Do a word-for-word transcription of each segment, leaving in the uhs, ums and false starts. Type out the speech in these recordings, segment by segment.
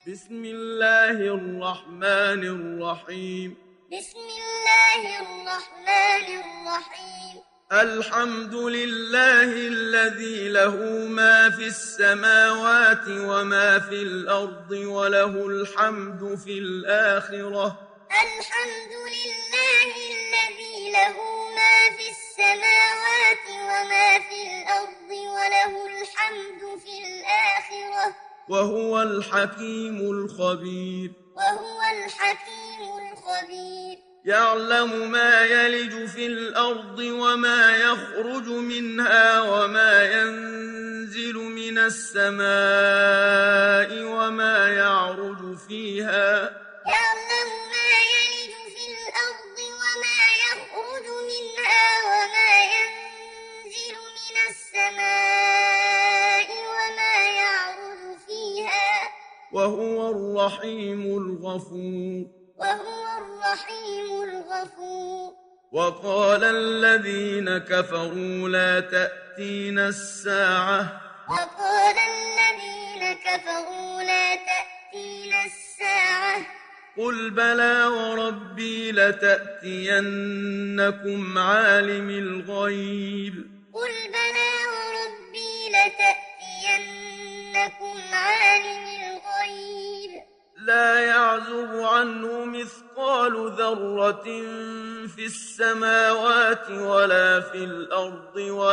بسم الله الرحمن الرحيم بسم الله الرحمن الرحيم الحمد لله الذي له ما في السماوات وما في الأرض وله الحمد في الآخرة الحمد لله الذي له ما في السماوات وما في الأرض وله الحمد في الآخرة وهو الحكيم الخبير وهو الحكيم الخبير يعلم ما يلج في الأرض وما يخرج منها وما ينزل من السماء وما يعرج فيها يعلم ما يلج في الأرض وما يخرج منها وما ينزل من السماء وما يعرج فيها وهو الرحيم الغفور وهو الرحيم الغفور وقال الذين كفروا لا تأتينا الساعة وقال الذين كفروا لا تأتينا الساعة قل بلى وربي لتأتينكم عالم الغيب قل بلى وربي لتأتينكم عالم الغيب لا يعزب عنه مثقال ذرة في السماوات ولا في الأرض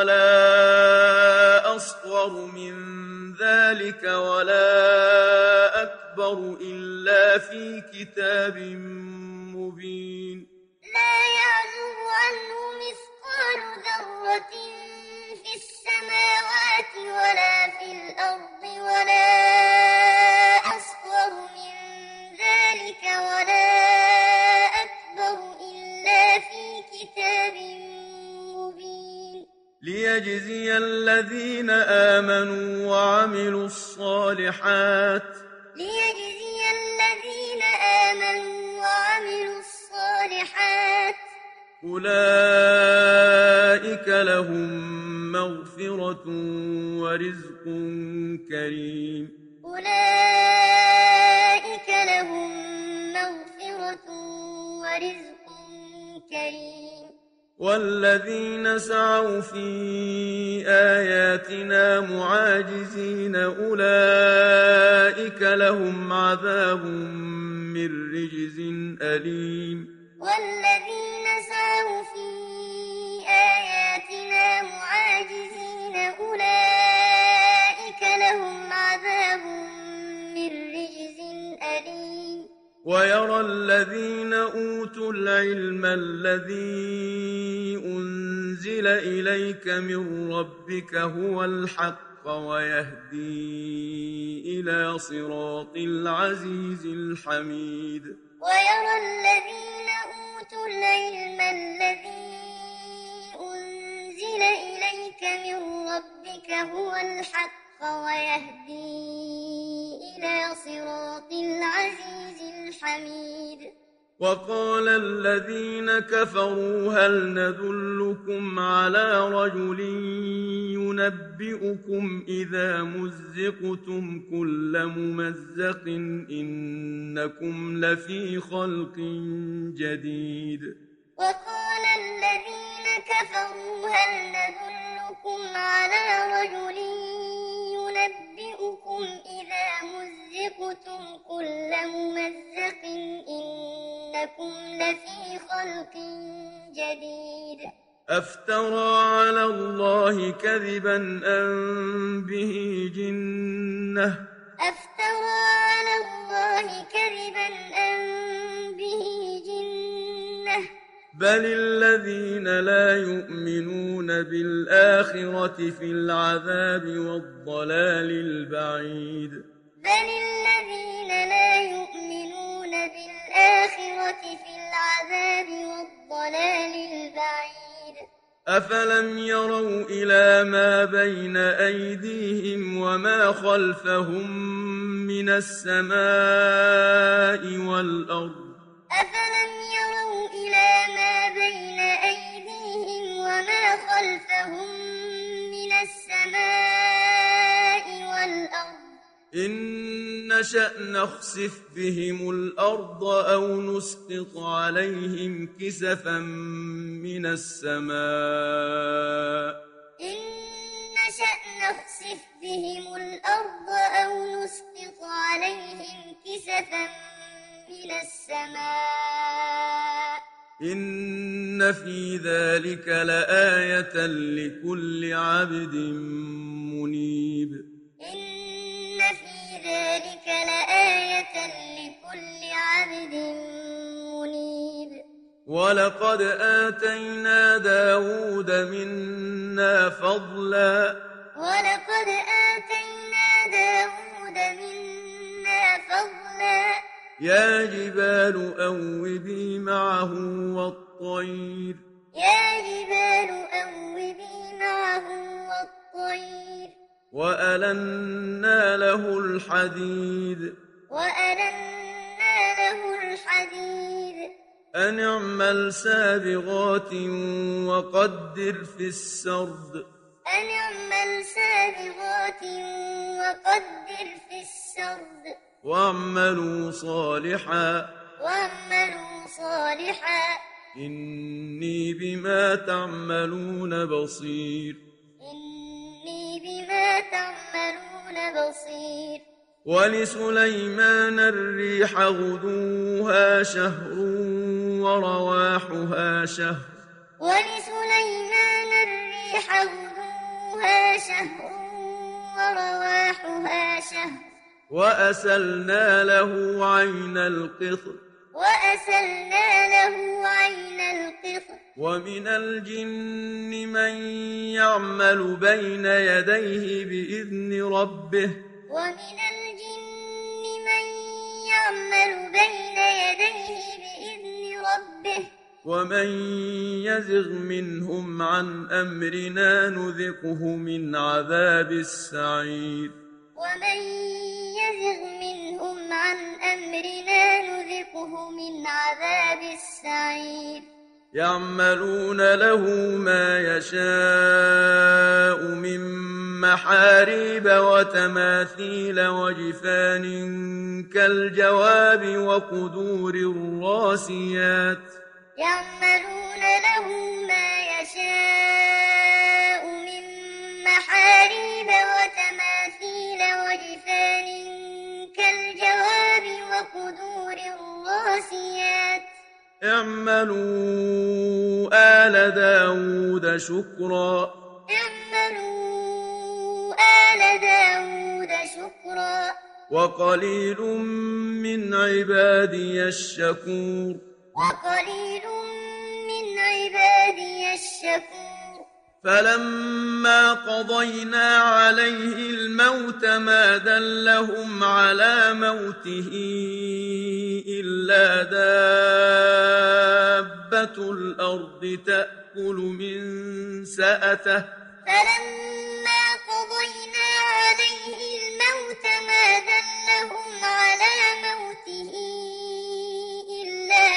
ولا أصغر من ذلك ولا أكبر إلا في كتاب مبين لا يعزب عنه مثقال ذرة في السماوات ولا في الأرض ولا أصغر من ذلك ولا أكبر إلا في كتاب مبين ليجزي الذين آمنوا وعملوا الصالحات ليجزي الذين آمنوا وعملوا الصالحات أولئك لهم مغفرة ورزق كريم أولئك لهم مغفرة ورزق كريم والذين سعوا في آياتنا معاجزين أولئك لهم عذاب من رجز أليم والذين سعوا في آياتنا معاجزين أولئك لهم عذاب من رجز أليم ويرى الذين أوتوا العلم الذي أنزل إليك من ربك هو الحق ويهدي إلى صراط العزيز الحميد ويرى الذين أوتوا العلم الذي أنزل إليك من ربك هو الحق ويهدي إلى صراط العزيز الحميد وقال الذين كفروا هل ندلكم على رجل ينبئكم إذا مزقتم كل ممزق إنكم لفي خلق جديد وقال الذين كفروا هل ندلكم على رجل ينبئكم إذا مزقتم كل ممزق إنكم لفي خلق جديد أفترى على الله كذبا أم به جنة أفترى على الله كذبا أم به جنة بل الذين لا يؤمنون بالآخرة في العذاب والضلال البعيد بل الذين لا يؤمنون بالآخرة في العذاب والضلال البعيد أفلم يروا إلى ما بين أيديهم وما خلفهم من السماء والأرض أفلم يروا إلى ما بين أيديهم وما خلفهم من السماء والأرض إن نشأ نخسف بهم الأرض أو نسقط عليهم كسفا من السماء إن نشأ نخسف بهم الأرض أو نسقط عليهم كسفا من السماء إن في ذلك لآية لكل عبد منيب إن في ذلك لآية لكل عبد منيب ولقد آتينا داود منا فضلا ولقد آتينا داود منا فضلا يا جبال أوبي معه والطير يا جبال أوبي معه والطير وألنا له الحديد وألنا له الحديد أن اعمل سابغات وقدر في السرد أن اعمل سابغات وقدر في السرد واعملوا صالحا واعملوا صالحا إني بما تعملون بصير إني بما تعملون بصير ولسليمان الريح غدوها شهر ورواحها شهر ولسليمان الريح غدوها شهر ورواحها شهر وأسلنا له عين القطر وأسلنا له عين القطر ومن الجن من يعمل بين يديه بإذن ربه ومن الجن من يعمل بين يديه بإذن ربه ومن يزغ منهم عن أمرنا نذقه من عذاب السعير ومن يزغ منهم عن أمرنا نذقه من عذاب السعير يعملون له ما يشاء من محاريب وتماثيل وجفان كالجواب وقدور الراسيات يعملون له ما يشاء من محاريب وتماثيل وجفان كالجواب وقدور الراسيات اعملوا آل داود شكرا اعملوا آل داود شكرا وقليل من عبادي الشكور وقليل من عبادي الشكور فلما قضينا عليه الموت ما دلهم على موته إلا دابة الأرض تأكل من سأته فلما قضينا عليه الموت ما دلهم على موته إلا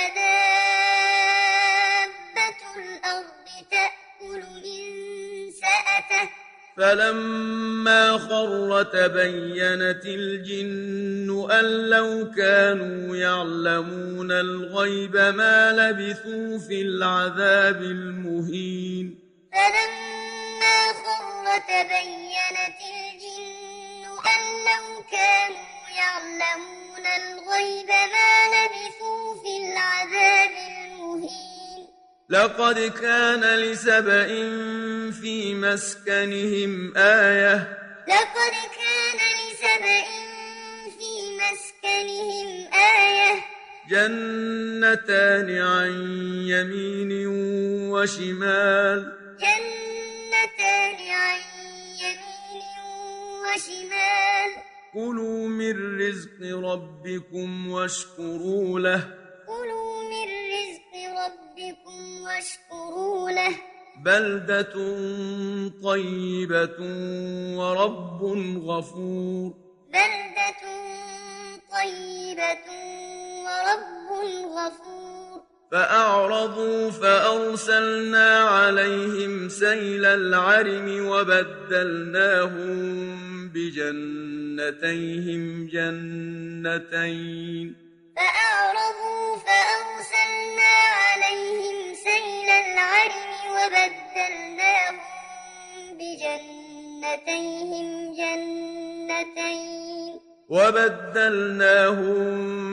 دابة الأرض تأكل من سأته فلما خر تبينت الجن أن لو كانوا يعلمون الغيب ما لبثوا في العذاب المهين فلما خر تبينت الجن أن لو كانوا يعلمون الغيب ما لبثوا في العذاب المهين لقد كان لسبإ في مسكنهم آية لقد كان لسبإ في مسكنهم آية جنتان عن يمين وشمال جنتان عن يمين وشمال كلوا من رزق ربكم واشكروا له كلوا من رزق ربكم واشكروا له بلدة طيبة ورب غفور بلدة طيبة ورب غفور فأعرضوا فأرسلنا عليهم سيل العرم وبدلناهم بجنتين بجنتيهم جنتين فأعرضوا فأرسلنا عليهم سيل العرم وبدلناهم بجنتيهم جنتين وبدلناهم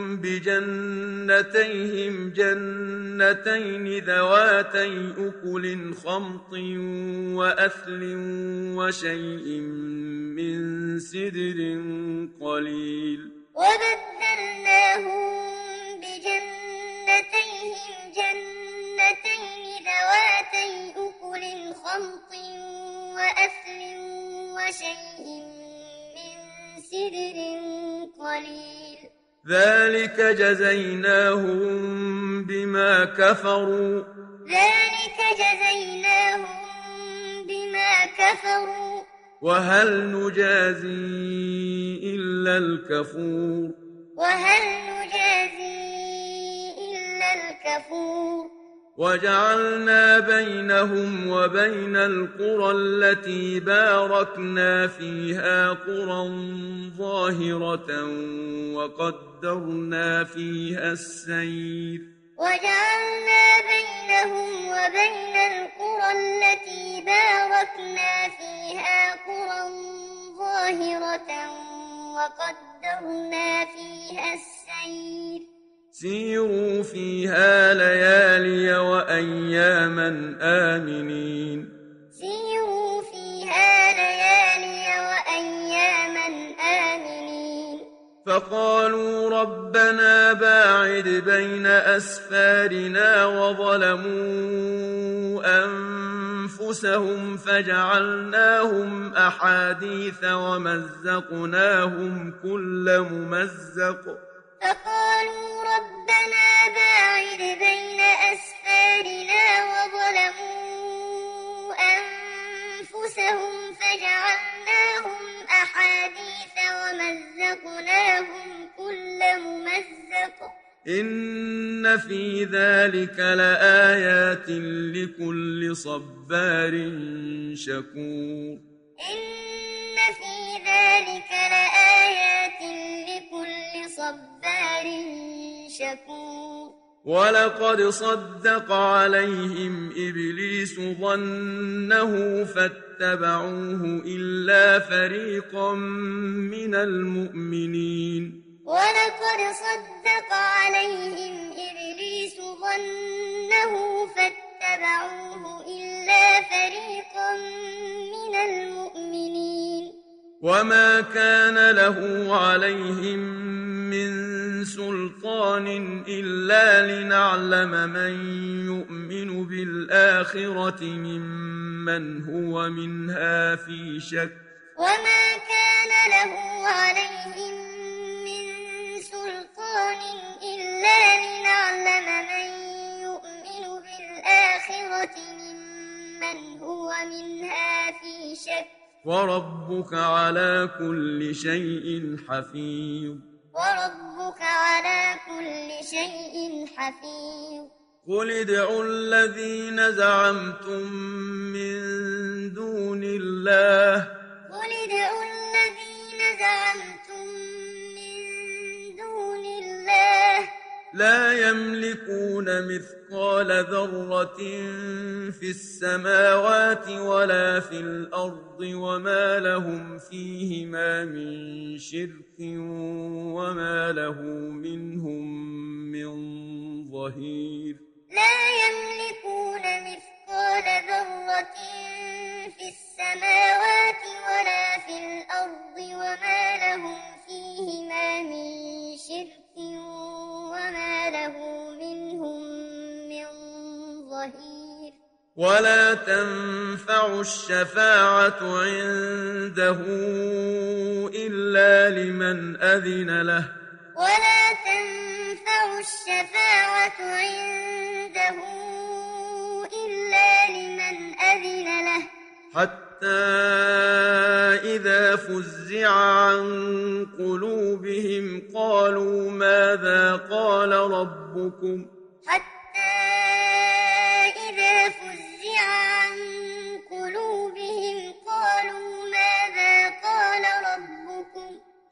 بجنتيهم جنتين ذواتي أكل خمط وأثل وشيء من سدر قليل وبدلناهم بجنتيهم جنتين ذواتي أكل خمط وأثل وشيء من سدر قليل ذلك جزيناهم بما كفروا ذلك جزيناهم بما كفروا وهل نجازي إلا الكفور وهل نجازي إلا الكفور وجعلنا بينهم وبين القرى التي باركنا فيها قرى ظاهرة وقدرنا فيها السير وجعلنا بينهم وبين القرى التي باركنا فيها قرى ظاهرة وقدرنا فيها السير سيروا فيها ليالي وأياما آمنين سيروا فيها ليالي وأياما آمنين فقالوا ربنا باعد بين أسفارنا وظلموا أنفسهم فجعلناهم أحاديث ومزقناهم كل ممزق فقالوا ربنا باعد بين أسفارنا وظلموا أنفسهم فجعلناهم أحاديث ومزقناهم كل ممزق إن في ذلك لآيات لكل صبار شكور إن في ذلك لآيات لكل صبار شكور ولقد صدق عليهم إبليس ظنه فاتبعوه إلا فريقا من المؤمنين ولقد صدق عليهم إبليس ظنه فاتبعوه إلا فريقا من المؤمنين وما كان له عليهم من سلطان إلا لنعلم من يؤمن بالآخرة ممن هو منها في شك وما كان له عليهم من سلطان إلا لنعلم من يؤمن بالآخرة ممن هو منها في شك وربك على كل شيء حفيظ وربك على كل شيء حفيظ قل ادعوا الذين زعمتم من دون الله قل ادعوا الذين زعمتم من دون الله لا يملكون مثقال ذرة في السماوات ولا في الأرض وما لهم فيهما من شرك وما له منهم من ظهير لا يملكون مثقال ذرة في السماوات ولا في الأرض وما لهم فيهما من شرك وما له منهم من ظهير ولا تنفع الشفاعة عنده إلا لمن أذن له ولا تنفع الشفاعة عنده إلا لمن أذن له حتى إذا فزع عن قلوبهم قالوا ماذا قال ربكم حتى إذا فزع عن قلوبهم قالوا ماذا قال ربكم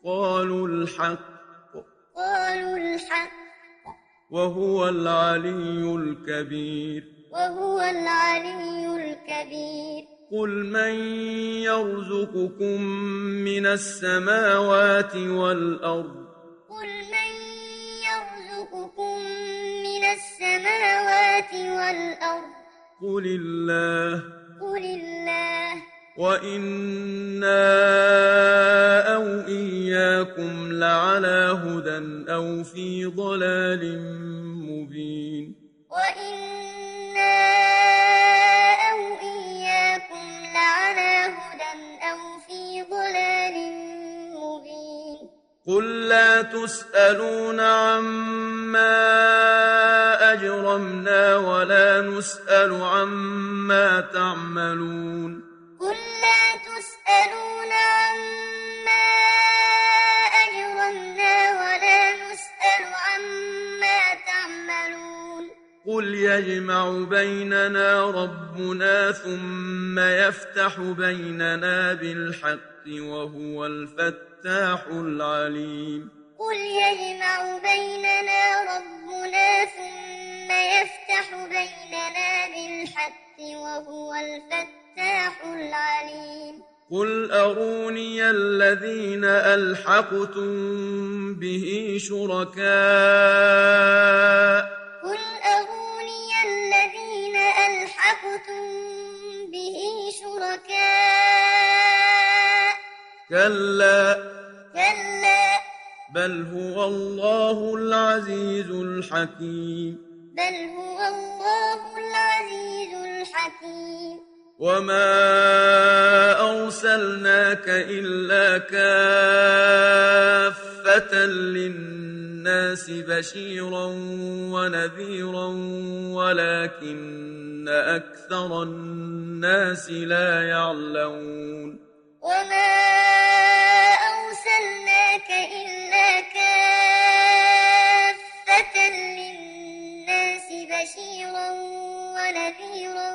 الحق قالوا الحق وهو العلي الكبير وهو العلي الكبير قل من يرزقكم من السماوات والأرض قل من يرزقكم من السماوات والأرض قل الله قل الله وإنا أو إياكم لعلى هدى أو في ضلال مبين وإنا أو إياكم لعلى هدى أو في ضلال مبين قل لا تسألون عما أجرمنا ولا نسأل عما تعملون قل لا تسألون عما أجرمنا ولا نسأل عما تعملون قل يجمع بيننا ربنا ثم يفتح بيننا بالحق وهو الفتاح العليم قل يجمع بيننا ربنا ثم يفتح بيننا بالحق وهو الفتاح العليم قل أروني الذين ألحقتم به شركاء قل أروني الذين ألحقتم به شركاء كلا كلا بل هو الله العزيز الحكيم بل هو الله العزيز الحكيم وما أرسلناك إلا كافة للناس بشيرا ونذيرا ولكن أكثر الناس لا يعلمون وما أرسلناك إلا كافة للناس بشيرا ونذيرا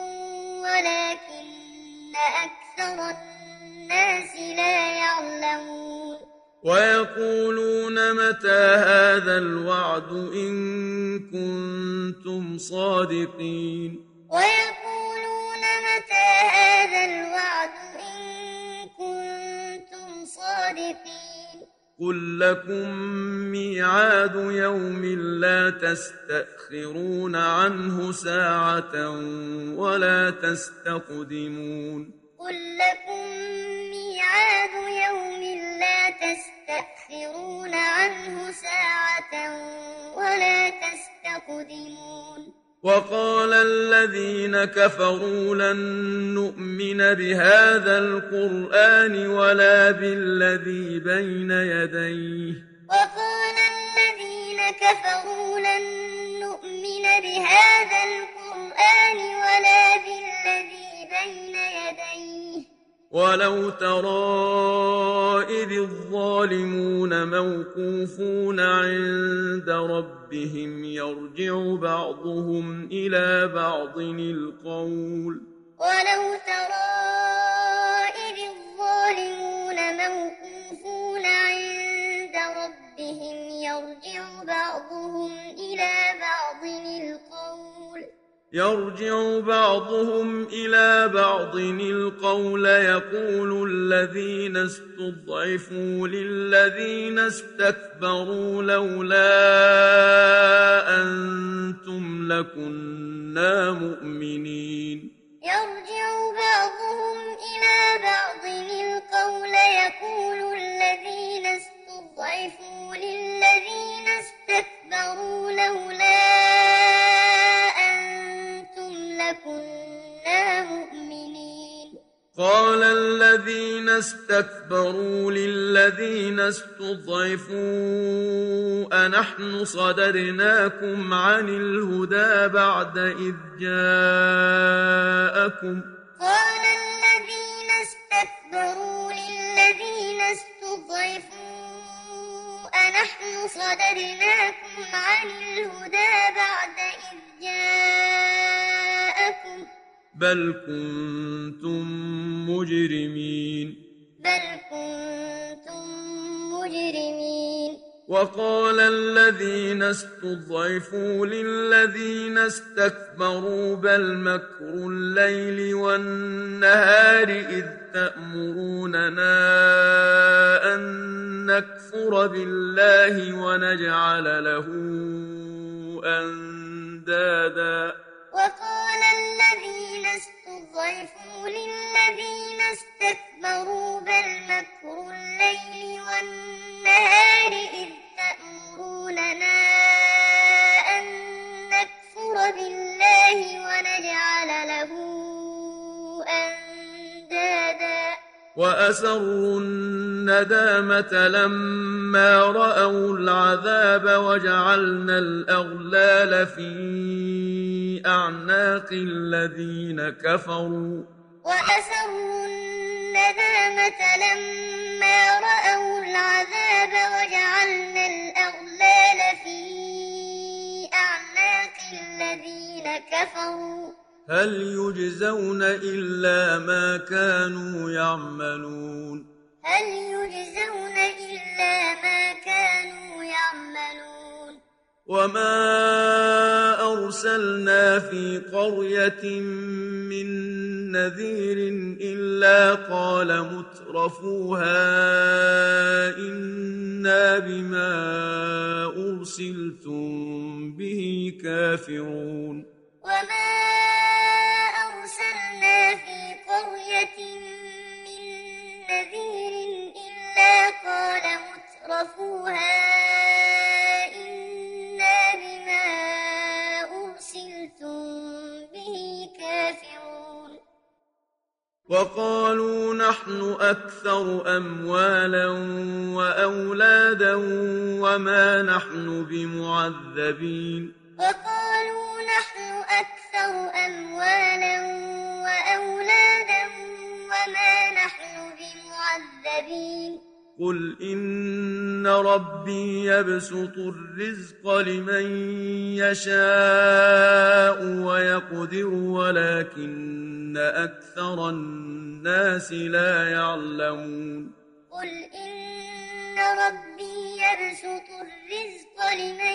ولكن أكثر الناس لا يعلمون ويقولون متى هذا الوعد إن كنتم صادقين ويقولون متى هذا الوعد إن كنتم صادقين قل لكم ميعاد يوم لا تستأخرون عنه ساعة ولا تستقدمون قل لكم ميعاد يوم لا تستأخرون عنه ساعة ولا تستقدمون وقال الذين كفروا لن نؤمن بهذا القرآن ولا بالذي بين يديه وقال الذين كفروا لن نؤمن بهذا القرآن ولا بالذي بين يديه ولو ترى إذ الظالمون موقوفون عند ربهم يرجع بعضهم إلى بعض القول ولو ترى إذ الظالمون موقوفون عند ربهم يرجع بعضهم إلى بعض القول يرجع بعضهم إلى بعض القول يقول الذين استضعفوا للذين استكبروا لولا أنتم لكنا مؤمنين يرجع بعضهم إلى بعض القول يقول الذين استضعفوا للذين استكبروا لولا أنتم لكنا مؤمنين قال الذين استكبروا للذين استضعفوا أنحن صدرناكم عن الهدى بعد إذ جاءكم قال الذين استكبروا للذين استضعفوا أنحن صدرناكم عن الهدى بعد إذ جاءكم بل كنتم مجرمين بل كنتم المجرمين وقال الذين استضعفوا للذين استكبروا بل مكر الليل والنهار إذ تأمروننا أن نكفر بالله ونجعل له أندادا وقال الذين استضعفوا للذين استكبروا بل مكر الليل والنهار إذ تأمروننا أن نكفر بالله ونجعل له أندادا وأسروا الندامة لما رأوا العذاب وجعلنا الأغلال في أعناق الذين كفروا وأسروا الندامة لما رأوا العذاب وجعلنا الأغلال في أعناق الذين كفروا هل يجزون إلا ما كانوا يعملون هل يجزون إلا ما كانوا يعملون وما أرسلنا في قرية من نذير إلا قال مترفوها إنا بما أرسلتم به كافرون وما أرسلنا في قرية من نذير إلا قال مترفوها إنا بما أرسلتم به كافرون وقالوا نحن أكثر أموالا وأولادا وما نحن بمعذبين وقالوا نحن أكثر أموالا وأولادا وما نحن بمعذبين قل إن ربي يبسط الرزق لمن يشاء ويقدر ولكن أكثر الناس لا يعلمون قل إن ربي يبسط الرزق لمن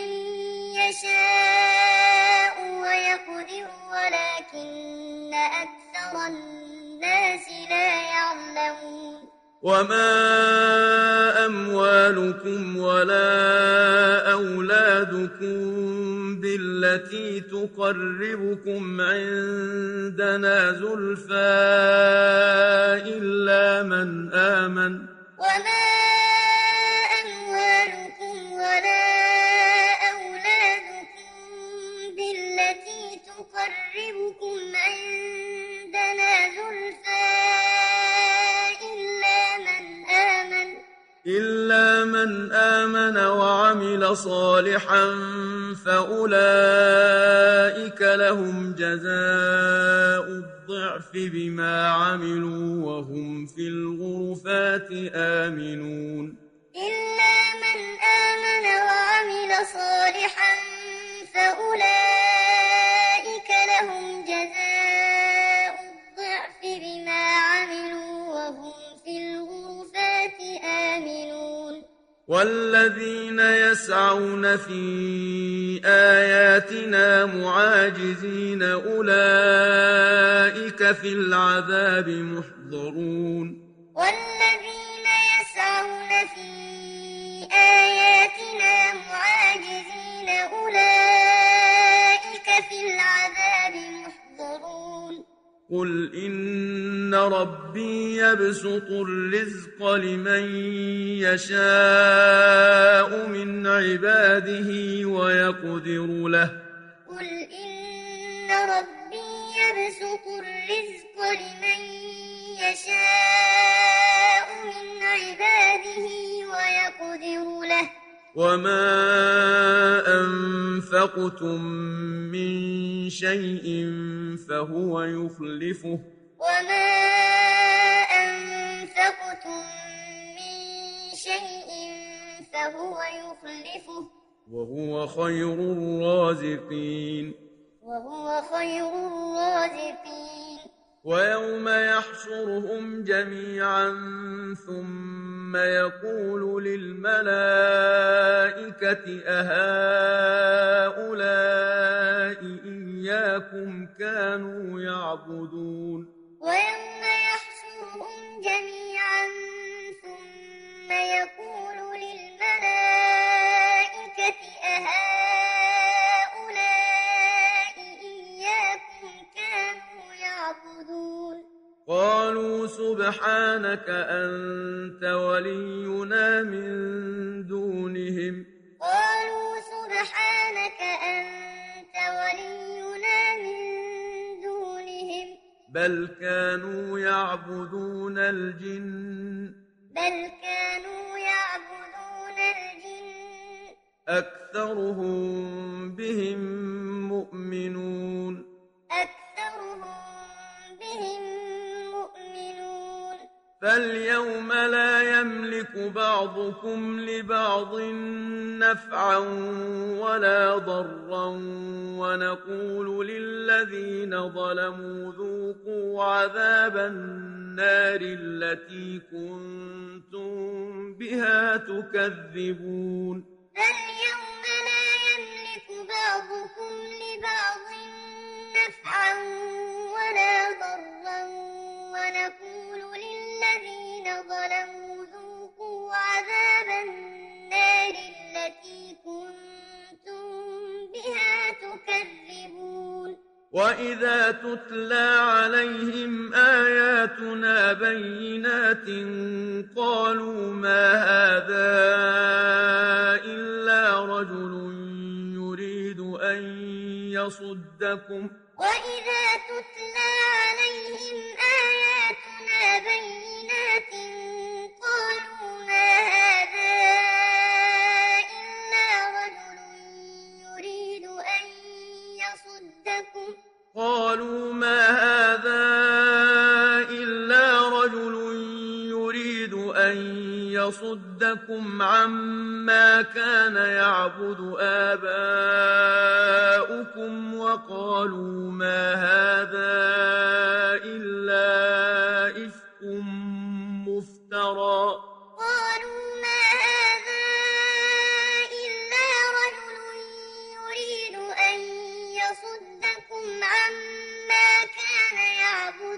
يشاء ويقدر ولكن أكثر الناس لا يعلمون وما أموالكم ولا أولادكم بالتي تقربكم عندنا زلفى إلا من آمن وما أموالكم ولا أولادكم بالتي تقربكم عندنا زلفى إلا من آمن إلا من آمن وعمل صالحا فأولئك لهم جزاء الضعف بما عملوا وهم في الغرفات آمنون إلا من آمن وعمل صالحا فأولئك لهم جزاء الضعف بما عملوا وهم في الغرفات آمنون والذين يسعون في آياتنا معاجزين أولئك في العذاب محضرون والذين يسعون في آياتنا معاجزين أولئك في العذاب محضرون قل إن ربي يبسط الرزق لمن يشاء من عباده ويقدر له قل إن ربي يبسط الرزق لمن يشاء من عباده ويقدر له وما أنفقتم من شيء فهو يخلفه وما أنفقتم من شيء فهو يخلفه وهو خير الرازقين وهو خير الرازقين ويوم يحشرهم جميعا ثم ثم يقول للملائكة أهؤلاء إياكم كانوا يعبدون ويوم يحشرهم جميعا ثم يقول للملائكة أهؤلاء إياكم كانوا يعبدون قالوا سبحانك أنت ولينا من دونهم قالوا سبحانك أنت ولينا من دونهم بل كانوا يعبدون الجن بل كانوا يعبدون الجن أكثرهم بهم مؤمنون أكثرهم بهم مؤمنون فاليوم لا يملك بعضكم لبعض نفعا ولا ضرا ونقول للذين ظلموا ذوقوا عذاب النار التي كنتم بها تكذبون فاليوم لا يملك بعضكم لبعض نفعا ولا ضرا ونقول للذين ظلموا ذوقوا عذاب النار التي كنتم بها تكذبون وإذا تتلى عليهم آياتنا بينات قالوا ما هذا إلا رجل يريد أن يصدكم وإذا تتلى عليهم آياتنا بينات قالوا ما هذا إلا رجل يريد أن يصدكم قالوا ما هذا إلا رجل يريد أن يصدكم عما كان يعبد آباؤكم وقالوا ما هذا إلا إفك مفترى قالوا ما هذا إلا رجل يريد أن يصدكم عما كان يعبد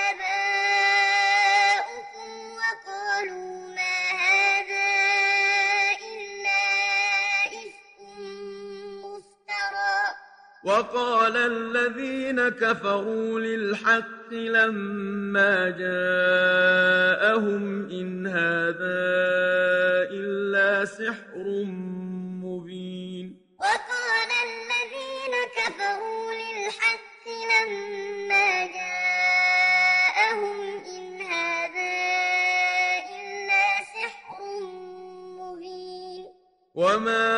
آباؤكم وقالوا ما هذا إلا إفك مفترى وقال الذين كفروا للحق لما جاءهم إن هذا إلا سحر مبين وقال الذين كفروا للحق لما جاءهم إن هذا إلا سحر مبين وما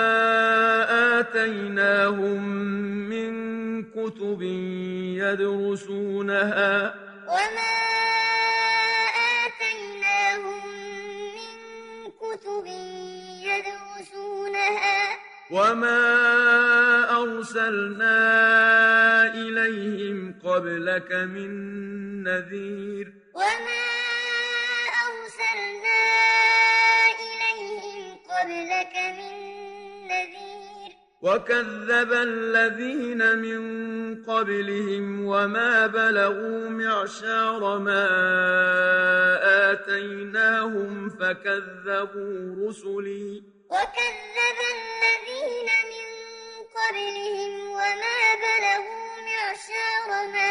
آتيناهم من كتب يدرسونها وما آتيناهم من كتب يدرسونها وما أرسلنا إليهم قبلك من نذير وما أرسلنا إليهم قبلك من نذير وكذب الذين من قبلهم وما بلغوا معشار ما آتيناهم فكذبوا رسلي وكذب الذين من قبلهم وما بلغوا معشار ما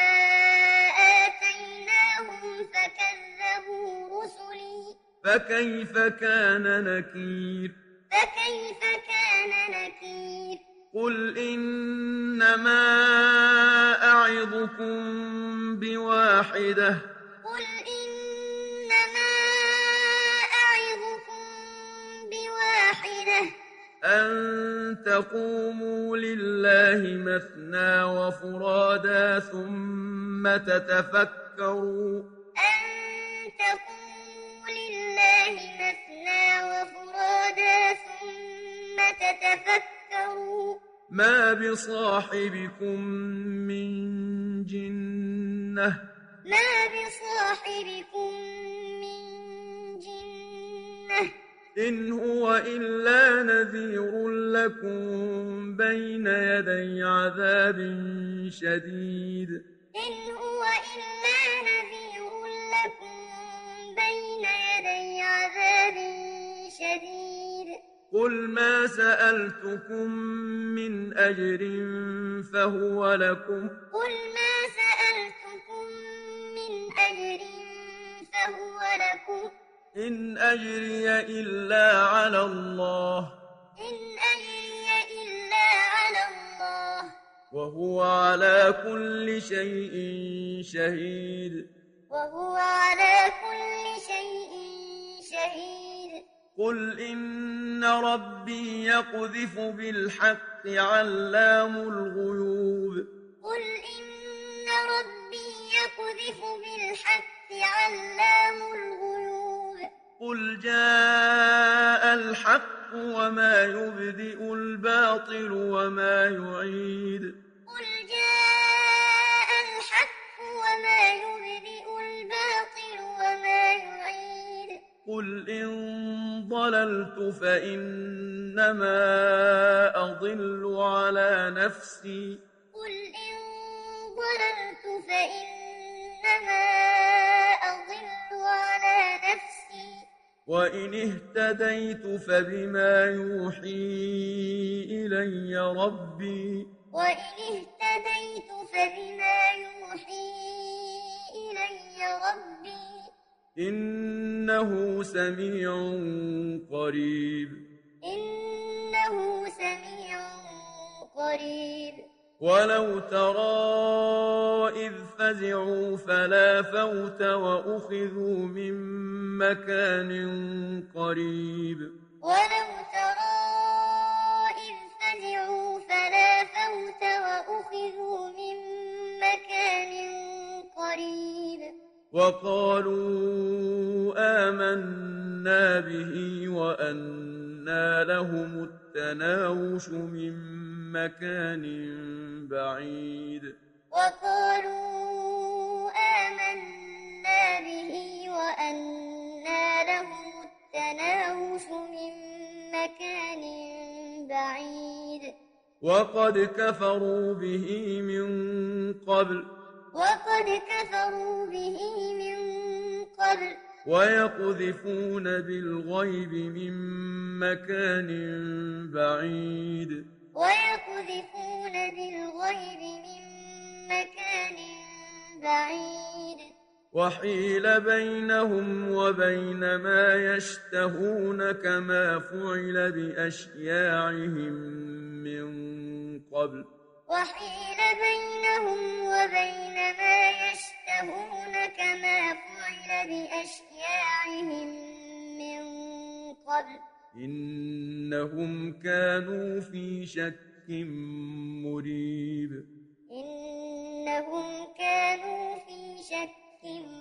آتيناهم فكذبوا رسلي فكيف كان نكير فكيف كان نكير قل إنما أعظكم بواحدة قل إنما أعظكم بواحدة أن تقوموا لله مثنى وفرادا ثم تتفكروا أن تقوموا لله مثنى وفرادا ثم تتفكروا ما بصاحبكم من جنة ما بصاحبكم من جنة إن هو إلا نذير لكم بين يدي عذاب شديد إن هو إلا نذير لكم بين يدي عذاب شديد قل ما سألتكم من أجر فهو لكم قل ما سألتكم من أجر فهو لكم إن أجري إلا على الله إن أجري إلا على الله وهو على كل شيء شهيد وهو على كل شيء شهيد قل إن ربي يقذف بالحق علام الغيوب قل إن ربي يقذف بالحق علام الغيوب قل جاء الحق وما يبدئ الباطل وما يعيد قل جاء الحق وما يبدئ الباطل وما يعيد قل إن ضللت فإنما أضل على نفسي قل إن ضللت فإنما أضل على نفسي وإن اهتديت فبما يوحي إلي ربي وإن اهتديت فبما يوحي إلي ربي إنه سميع قريب إنه سميع قريب ولو ترى إذ فزعوا فلا فوت وأخذوا من مكان قريب ولو ترى إذ فزعوا فلا فوت وأخذوا من مكان قريب وقالوا آمنا به وأنى لهم التناوش من مكان بعيد وقالوا آمنا به وأنى لهم التناوش من مكان بعيد وقد كفروا به من قبل وقد كفروا به من قبل ويقذفون بالغيب من مكان بعيد ويقذفون بالغيب من مكان بعيد وحيل بينهم وبين ما يشتهون كما فعل بأشياعهم من قبل وحيل بينهم وبين ما يشتهون كما فعل بأشياعهم من قبل إنهم كانوا في شك مريب إنهم كانوا في شك